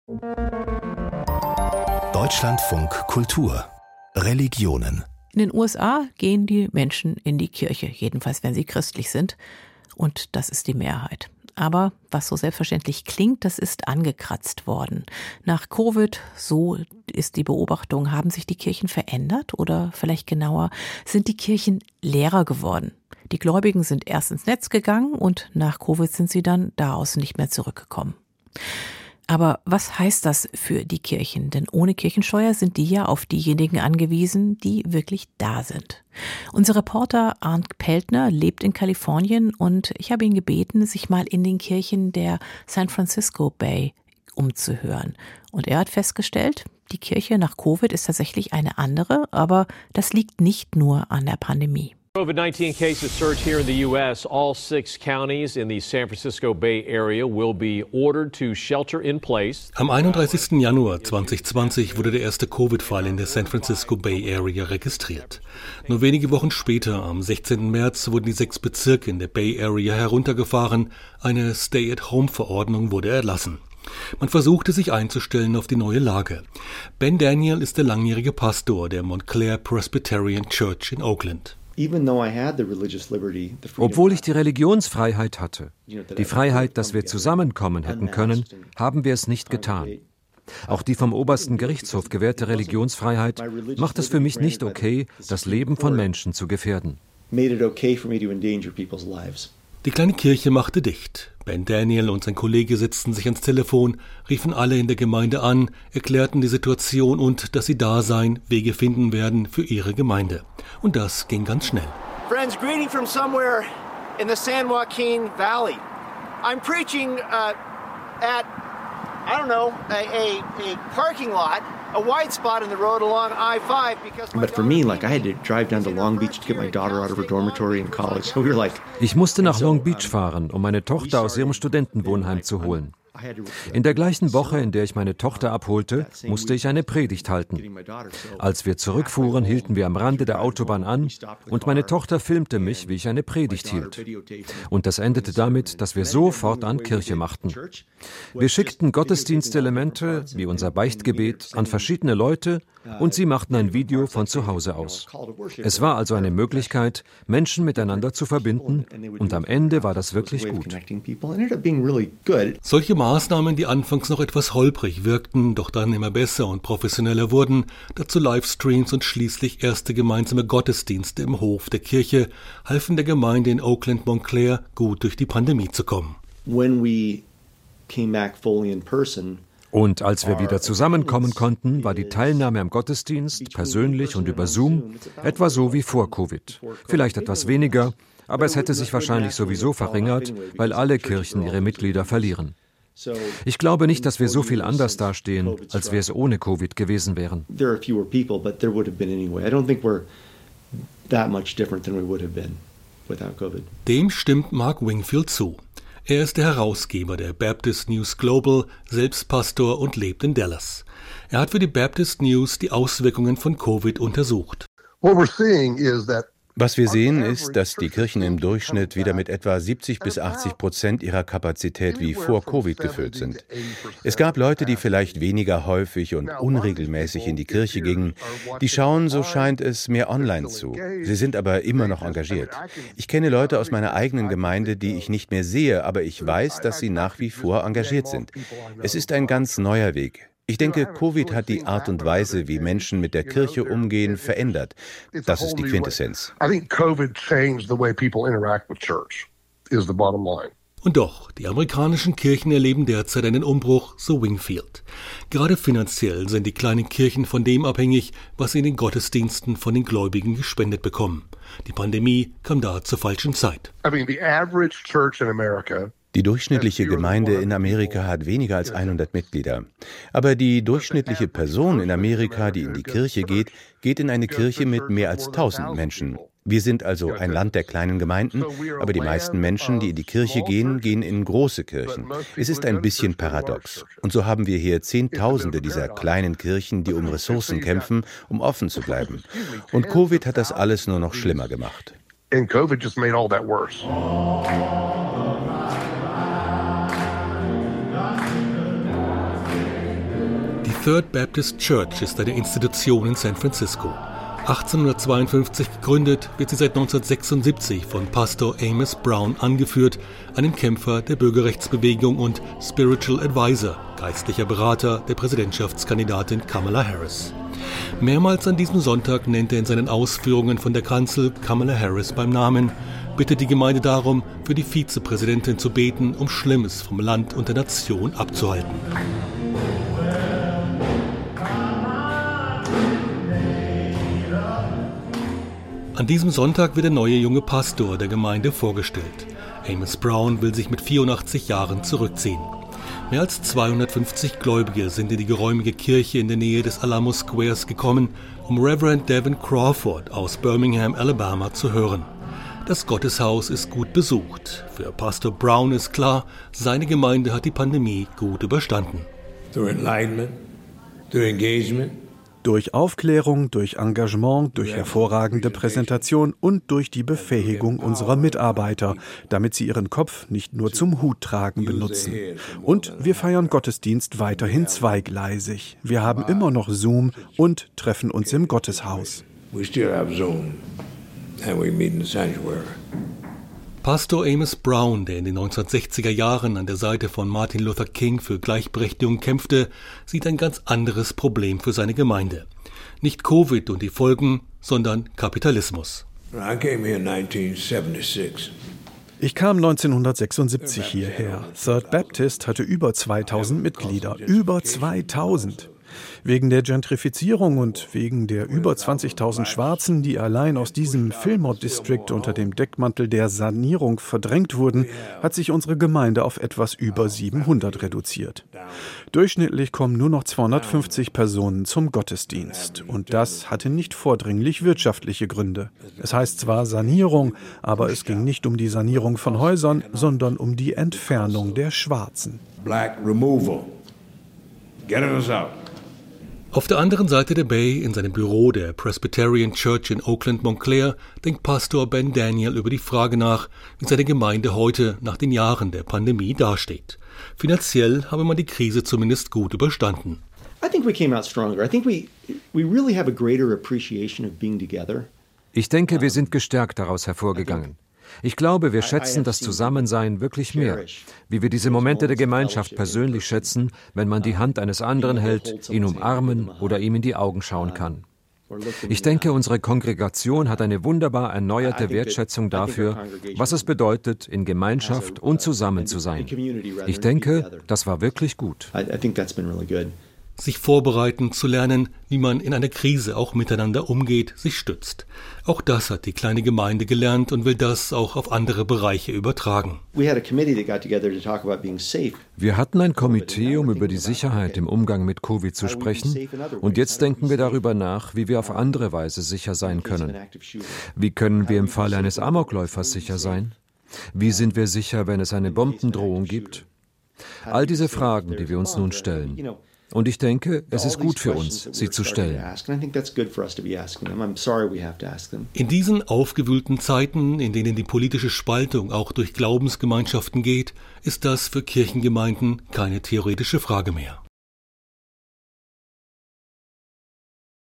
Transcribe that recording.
Deutschlandfunk Kultur Religionen. In den USA gehen die Menschen in die Kirche, jedenfalls wenn sie christlich sind. Und das ist die Mehrheit. Aber was so selbstverständlich klingt, das ist angekratzt worden. Nach Covid, so ist die Beobachtung, haben sich die Kirchen verändert oder vielleicht genauer, sind die Kirchen leerer geworden? Die Gläubigen sind erst ins Netz gegangen und nach Covid sind sie dann daraus nicht mehr zurückgekommen. Aber was heißt das für die Kirchen? Denn ohne Kirchensteuer sind die ja auf diejenigen angewiesen, die wirklich da sind. Unser Reporter Arndt Peltner lebt in Kalifornien und ich habe ihn gebeten, sich mal in den Kirchen der San Francisco Bay umzuhören. Und er hat festgestellt, die Kirche nach Covid ist tatsächlich eine andere, aber das liegt nicht nur an der Pandemie. COVID-19 cases surge here in the U.S. All 6 counties in the San Francisco Bay Area will be ordered to shelter in place. Am 31. Januar 2020 wurde der erste Covid-Fall in der San Francisco Bay Area registriert. Nur wenige Wochen später, am 16. März, wurden die 6 Bezirke in der Bay Area heruntergefahren. Eine Stay-at-Home-Verordnung wurde erlassen. Man versuchte sich einzustellen auf die neue Lage. Ben Daniel ist der langjährige Pastor der Montclair Presbyterian Church in Oakland. Obwohl ich die Religionsfreiheit hatte, die Freiheit, dass wir zusammenkommen hätten können, haben wir es nicht getan. Auch die vom obersten Gerichtshof gewährte Religionsfreiheit macht es für mich nicht okay, das Leben von Menschen zu gefährden. Die kleine Kirche machte dicht. Ben Daniel und sein Kollege setzten sich ans Telefon, riefen alle in der Gemeinde an, erklärten die Situation und dass sie da seien, Wege finden werden für ihre Gemeinde. Und das ging ganz schnell. Friends, greeting from somewhere in the San Joaquin Valley. I'm preaching at, I don't know, a parking lot. A white spot in the road along I-5 because But for me, I had to drive down to Long Beach to get my daughter out of her dormitory in college. So we were like, ich musste nach Long Beach fahren, um meine Tochter aus ihrem Studentenwohnheim zu holen. In der gleichen Woche, in der ich meine Tochter abholte, musste ich eine Predigt halten. Als wir zurückfuhren, hielten wir am Rande der Autobahn an und meine Tochter filmte mich, wie ich eine Predigt hielt. Und das endete damit, dass wir sofort an Kirche machten. Wir schickten Gottesdienstelemente, wie unser Beichtgebet, an verschiedene Leute und sie machten ein Video von zu Hause aus. Es war also eine Möglichkeit, Menschen miteinander zu verbinden und am Ende war das wirklich gut. Solche Maßnahmen, die anfangs noch etwas holprig wirkten, doch dann immer besser und professioneller wurden, dazu Livestreams und schließlich erste gemeinsame Gottesdienste im Hof der Kirche, halfen der Gemeinde in Oakland Montclair gut durch die Pandemie zu kommen. Und als wir wieder zusammenkommen konnten, war die Teilnahme am Gottesdienst, persönlich und über Zoom, etwa so wie vor Covid. Vielleicht etwas weniger, aber es hätte sich wahrscheinlich sowieso verringert, weil alle Kirchen ihre Mitglieder verlieren. Ich glaube nicht, dass wir so viel anders dastehen, als wir es ohne Covid gewesen wären. Dem stimmt Mark Wingfield zu. Er ist der Herausgeber der Baptist News Global, selbst Pastor und lebt in Dallas. Er hat für die Baptist News die Auswirkungen von Covid untersucht. Was wir sehen, ist, dass die Kirchen im Durchschnitt wieder mit etwa 70-80% ihrer Kapazität wie vor Covid gefüllt sind. Es gab Leute, die vielleicht weniger häufig und unregelmäßig in die Kirche gingen. Die schauen, so scheint es, mehr online zu. Sie sind aber immer noch engagiert. Ich kenne Leute aus meiner eigenen Gemeinde, die ich nicht mehr sehe, aber ich weiß, dass sie nach wie vor engagiert sind. Es ist ein ganz neuer Weg. Ich denke, Covid hat die Art und Weise, wie Menschen mit der Kirche umgehen, verändert. Das ist die Quintessenz. Und doch, die amerikanischen Kirchen erleben derzeit einen Umbruch, so Wingfield. Gerade finanziell sind die kleinen Kirchen von dem abhängig, was sie in den Gottesdiensten von den Gläubigen gespendet bekommen. Die Pandemie kam da zur falschen Zeit. Die durchschnittliche Gemeinde in Amerika hat weniger als 100 Mitglieder. Aber die durchschnittliche Person in Amerika, die in die Kirche geht, geht in eine Kirche mit mehr als 1000 Menschen. Wir sind also ein Land der kleinen Gemeinden, aber die meisten Menschen, die in die Kirche gehen, gehen in große Kirchen. Es ist ein bisschen paradox. Und so haben wir hier Zehntausende dieser kleinen Kirchen, die um Ressourcen kämpfen, um offen zu bleiben. Und Covid hat das alles nur noch schlimmer gemacht. And COVID just made all that worse. Third Baptist Church ist eine Institution in San Francisco. 1852 gegründet, wird sie seit 1976 von Pastor Amos Brown angeführt, einem Kämpfer der Bürgerrechtsbewegung und Spiritual Advisor, geistlicher Berater der Präsidentschaftskandidatin Kamala Harris. Mehrmals an diesem Sonntag nennt er in seinen Ausführungen von der Kanzel Kamala Harris beim Namen, bittet die Gemeinde darum, für die Vizepräsidentin zu beten, um Schlimmes vom Land und der Nation abzuhalten. An diesem Sonntag wird der neue junge Pastor der Gemeinde vorgestellt. Amos Brown will sich mit 84 Jahren zurückziehen. Mehr als 250 Gläubige sind in die geräumige Kirche in der Nähe des Alamo Squares gekommen, um Reverend Devin Crawford aus Birmingham, Alabama, zu hören. Das Gotteshaus ist gut besucht. Für Pastor Brown ist klar, seine Gemeinde hat die Pandemie gut überstanden. Through enlightenment, through engagement. Durch Aufklärung, durch Engagement, durch hervorragende Präsentation und durch die Befähigung unserer Mitarbeiter, damit sie ihren Kopf nicht nur zum Huttragen benutzen. Und wir feiern Gottesdienst weiterhin zweigleisig. Wir haben immer noch Zoom und treffen uns im Gotteshaus. We still have Zoom and we meet in the sanctuary. Pastor Amos Brown, der in den 1960er Jahren an der Seite von Martin Luther King für Gleichberechtigung kämpfte, sieht ein ganz anderes Problem für seine Gemeinde. Nicht Covid und die Folgen, sondern Kapitalismus. I came here in 1976. Ich kam 1976 hierher. Third Baptist hatte über 2000 Mitglieder. Über 2000! Wegen der Gentrifizierung und wegen der über 20.000 Schwarzen, die allein aus diesem Fillmore District unter dem Deckmantel der Sanierung verdrängt wurden, hat sich unsere Gemeinde auf etwas über 700 reduziert. Durchschnittlich kommen nur noch 250 Personen zum Gottesdienst. Und das hatte nicht vordringlich wirtschaftliche Gründe. Es heißt zwar Sanierung, aber es ging nicht um die Sanierung von Häusern, sondern um die Entfernung der Schwarzen. Black removal. Get us out. Auf der anderen Seite der Bay, in seinem Büro der Presbyterian Church in Oakland, Montclair, denkt Pastor Ben Daniel über die Frage nach, wie seine Gemeinde heute nach den Jahren der Pandemie dasteht. Finanziell habe man die Krise zumindest gut überstanden. Ich denke, wir sind gestärkt daraus hervorgegangen. Ich glaube, wir schätzen das Zusammensein wirklich mehr, wie wir diese Momente der Gemeinschaft persönlich schätzen, wenn man die Hand eines anderen hält, ihn umarmen oder ihm in die Augen schauen kann. Ich denke, unsere Kongregation hat eine wunderbar erneuerte Wertschätzung dafür, was es bedeutet, in Gemeinschaft und zusammen zu sein. Ich denke, das war wirklich gut. Sich vorbereiten, zu lernen, wie man in einer Krise auch miteinander umgeht, sich stützt. Auch das hat die kleine Gemeinde gelernt und will das auch auf andere Bereiche übertragen. Wir hatten ein Komitee, um über die Sicherheit im Umgang mit Covid zu sprechen. Und jetzt denken wir darüber nach, wie wir auf andere Weise sicher sein können. Wie können wir im Fall eines Amokläufers sicher sein? Wie sind wir sicher, wenn es eine Bombendrohung gibt? All diese Fragen, die wir uns nun stellen. Und ich denke, es ist gut für uns, sie zu stellen. In diesen aufgewühlten Zeiten, in denen die politische Spaltung auch durch Glaubensgemeinschaften geht, ist das für Kirchengemeinden keine theoretische Frage mehr.